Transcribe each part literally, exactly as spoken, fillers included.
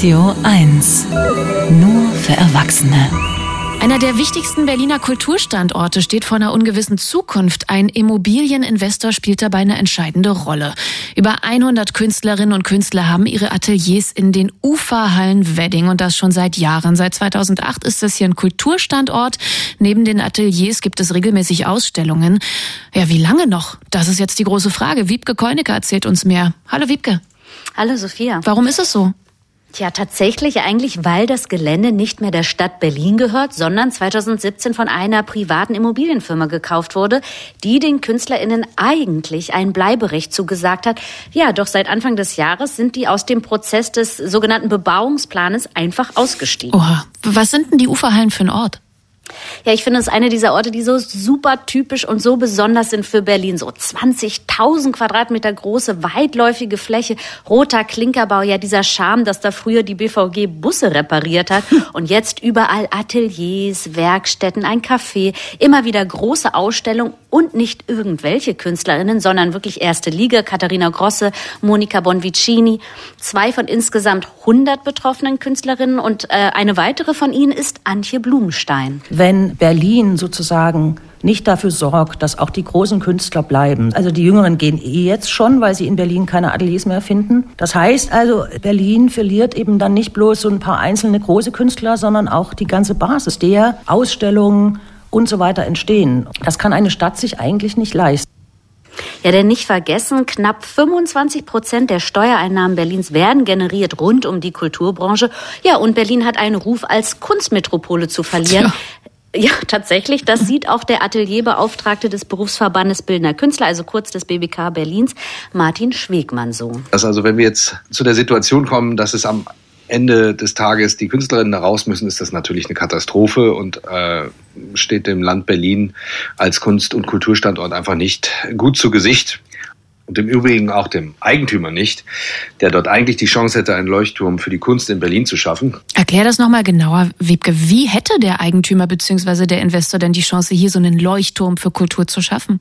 Radio eins. Nur für Erwachsene. Einer der wichtigsten Berliner Kulturstandorte steht vor einer ungewissen Zukunft. Ein Immobilieninvestor spielt dabei eine entscheidende Rolle. Über hundert Künstlerinnen und Künstler haben ihre Ateliers in den Uferhallen Wedding und das schon seit Jahren. Seit zweitausendacht ist das hier ein Kulturstandort. Neben den Ateliers gibt es regelmäßig Ausstellungen. Ja, wie lange noch? Das ist jetzt die große Frage. Wiebke Kollnicke erzählt uns mehr. Hallo Wiebke. Hallo Sophia. Warum ist es so? Tja, tatsächlich eigentlich, weil das Gelände nicht mehr der Stadt Berlin gehört, sondern zweitausendsiebzehn von einer privaten Immobilienfirma gekauft wurde, die den KünstlerInnen eigentlich ein Bleiberecht zugesagt hat. Ja, doch seit Anfang des Jahres sind die aus dem Prozess des sogenannten Bebauungsplanes einfach ausgestiegen. Oha, was sind denn die Uferhallen für ein Ort? Ja, ich finde, es ist eine dieser Orte, die so super typisch und so besonders sind für Berlin. So zwanzigtausend Quadratmeter große, weitläufige Fläche, roter Klinkerbau, ja dieser Charme, dass da früher die B V G Busse repariert hat. Und jetzt überall Ateliers, Werkstätten, ein Café, immer wieder große Ausstellungen und nicht irgendwelche KünstlerInnen, sondern wirklich erste Liga. Katharina Grosse, Monica Bonvicini, zwei von insgesamt hundert betroffenen Künstlerinnen und äh, eine weitere von ihnen ist Antje Blumenstein. Wenn Berlin sozusagen nicht dafür sorgt, dass auch die großen Künstler bleiben. Also die Jüngeren gehen eh jetzt schon, weil sie in Berlin keine Ateliers mehr finden. Das heißt also, Berlin verliert eben dann nicht bloß so ein paar einzelne große Künstler, sondern auch die ganze Basis, der Ausstellungen und so weiter entstehen. Das kann eine Stadt sich eigentlich nicht leisten. Ja, denn nicht vergessen, knapp fünfundzwanzig Prozent der Steuereinnahmen Berlins werden generiert rund um die Kulturbranche. Ja, und Berlin hat einen Ruf als Kunstmetropole zu verlieren. Ja. Ja, tatsächlich. Das sieht auch der Atelierbeauftragte des Berufsverbandes Bildender Künstler, also kurz des B B K Berlins, Martin Schwegmann so. Also wenn wir jetzt zu der Situation kommen, dass es am Ende des Tages die Künstlerinnen da raus müssen, ist das natürlich eine Katastrophe und äh, steht dem Land Berlin als Kunst- und Kulturstandort einfach nicht gut zu Gesicht. Und im Übrigen auch dem Eigentümer nicht, der dort eigentlich die Chance hätte, einen Leuchtturm für die Kunst in Berlin zu schaffen. Erklär das nochmal genauer, Wiebke. Wie hätte der Eigentümer bzw. der Investor denn die Chance, hier so einen Leuchtturm für Kultur zu schaffen?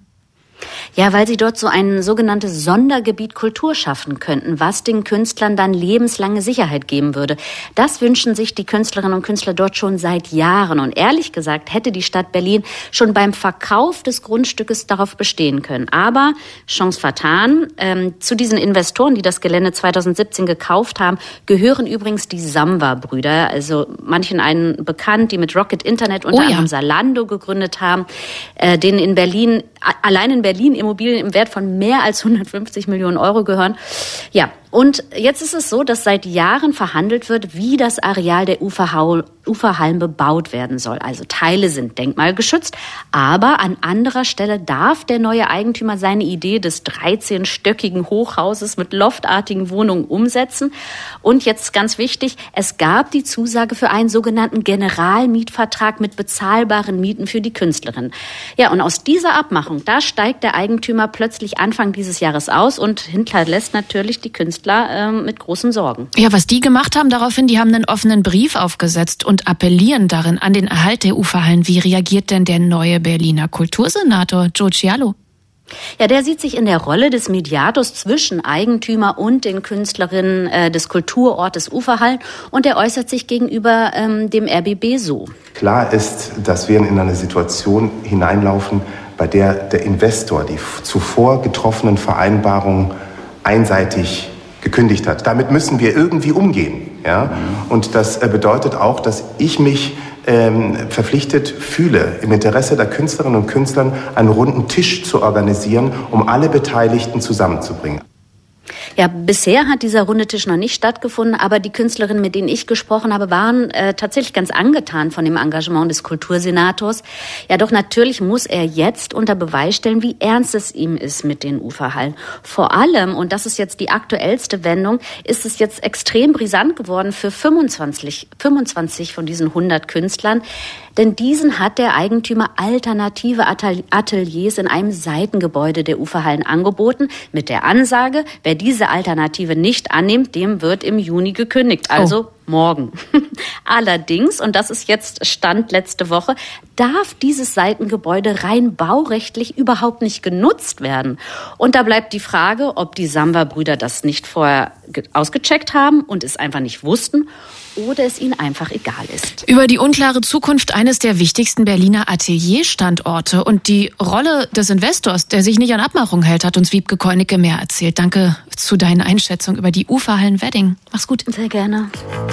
Ja, weil sie dort so ein sogenanntes Sondergebiet Kultur schaffen könnten, was den Künstlern dann lebenslange Sicherheit geben würde. Das wünschen sich die Künstlerinnen und Künstler dort schon seit Jahren. Und ehrlich gesagt hätte die Stadt Berlin schon beim Verkauf des Grundstückes darauf bestehen können. Aber Chance vertan. Ähm, zu diesen Investoren, die das Gelände zweitausendsiebzehn gekauft haben, gehören übrigens die Samwa-Brüder. Also manchen einen bekannt, die mit Rocket Internet unter oh ja. anderem Zalando gegründet haben, äh, denen in Berlin, allein in Berlin Immobilien im Wert von mehr als hundertfünfzig Millionen Euro gehören. Ja, und jetzt ist es so, dass seit Jahren verhandelt wird, wie das Areal der Uferhau- Uferhallen bebaut werden soll. Also Teile sind denkmalgeschützt, aber an anderer Stelle darf der neue Eigentümer seine Idee des dreizehnstöckigen Hochhauses mit loftartigen Wohnungen umsetzen. Und jetzt ganz wichtig, es gab die Zusage für einen sogenannten Generalmietvertrag mit bezahlbaren Mieten für die Künstlerin. Ja, und aus dieser Abmachung, da steigt der Eigentümer plötzlich Anfang dieses Jahres aus und hinterlässt natürlich die Künstler ähm, mit großen Sorgen. Ja, was die gemacht haben daraufhin, die haben einen offenen Brief aufgesetzt und appellieren darin an den Erhalt der Uferhallen. Wie reagiert denn der neue Berliner Kultursenator Joe Cialo? Ja, der sieht sich in der Rolle des Mediators zwischen Eigentümer und den Künstlerinnen äh, des Kulturortes Uferhallen und er äußert sich gegenüber ähm, dem R B B so. Klar ist, dass wir in eine Situation hineinlaufen, bei der der Investor die zuvor getroffenen Vereinbarungen einseitig gekündigt hat. Damit müssen wir irgendwie umgehen. Ja? Und das bedeutet auch, dass ich mich ähm, verpflichtet fühle, im Interesse der Künstlerinnen und Künstler einen runden Tisch zu organisieren, um alle Beteiligten zusammenzubringen. Ja, bisher hat dieser runde Tisch noch nicht stattgefunden, aber die Künstlerinnen, mit denen ich gesprochen habe, waren äh, tatsächlich ganz angetan von dem Engagement des Kultursenators. Ja, doch natürlich muss er jetzt unter Beweis stellen, wie ernst es ihm ist mit den Uferhallen. Vor allem, und das ist jetzt die aktuellste Wendung, ist es jetzt extrem brisant geworden für fünfundzwanzig, fünfundzwanzig von diesen hundert Künstlern. Denn diesen hat der Eigentümer alternative Ateliers in einem Seitengebäude der Uferhallen angeboten, mit der Ansage, wer diese Alternative nicht annimmt, dem wird im Juni gekündigt. Also oh. morgen. Allerdings, und das ist jetzt Stand letzte Woche, darf dieses Seitengebäude rein baurechtlich überhaupt nicht genutzt werden. Und da bleibt die Frage, ob die Samba-Brüder das nicht vorher ausgecheckt haben und es einfach nicht wussten oder es ihnen einfach egal ist. Über die unklare Zukunft eines der wichtigsten Berliner Atelierstandorte und die Rolle des Investors, der sich nicht an Abmachungen hält, hat uns Wiebke Koenicke mehr erzählt. Danke zu deinen Einschätzungen über die Uferhallen Wedding. Mach's gut. Sehr gerne.